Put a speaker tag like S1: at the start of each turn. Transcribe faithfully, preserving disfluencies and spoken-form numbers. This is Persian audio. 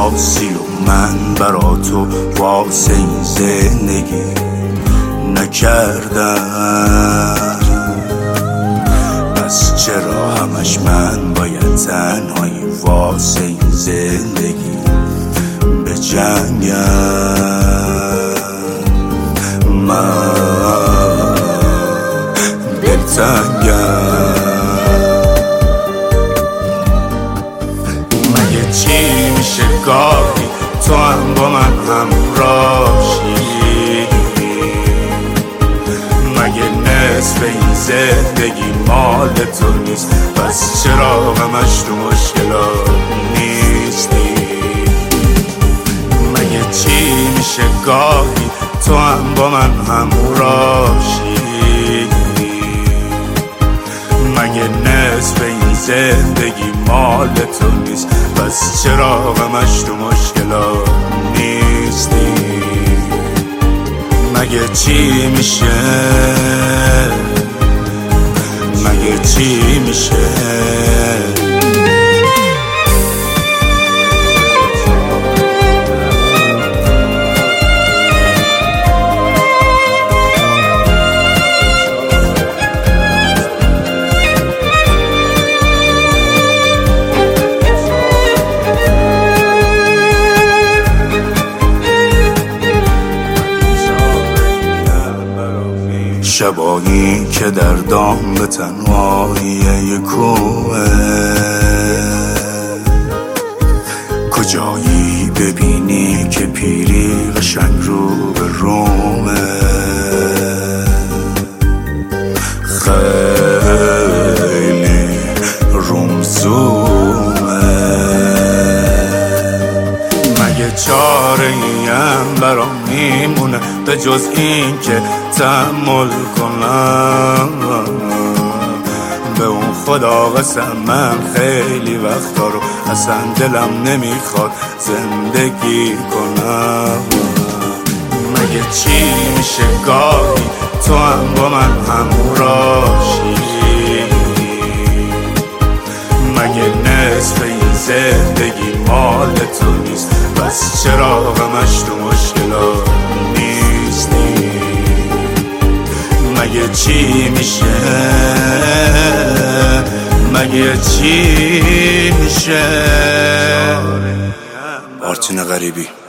S1: خاصی و من برا تو واسه این زندگی نکردم. پس چرا همش من باید تنهایی واسه این زندگی بجنگم؟ من دلتنگم. مگه چی میشه گاهی تو هم با من همراشی؟ مگه نصف این زندگی مال تو نیست؟ پس چرا همش تو مشکلات نیستی؟ مگه چی میشه گاهی تو هم با من همراشی؟ مگه نصف این زندگی مال تو نیست؟ پس چرا همش تو مشکلات نیستی؟ مگه چی میشه؟ مگه چی میشه؟ شبایی که در دام به تنهایی یک کوه، کجایی ببینی که پیری قشنگ رو به رومه، خیلی رومزومه. مگه چاره ایم برام میمونه به جز این که تحمل کنم؟ به اون خدا قسم من خیلی وقتا رو اصلا دلم نمیخواد زندگی کنم. مگه چی میشه گاهی تو هم با من همراشی؟ مگه نصف این زندگی مال تو نیست؟ پس چرا همش تو مشکلات نیستی؟ مگه چی میشه؟ مگه چی میشه؟ آرتین غریبی.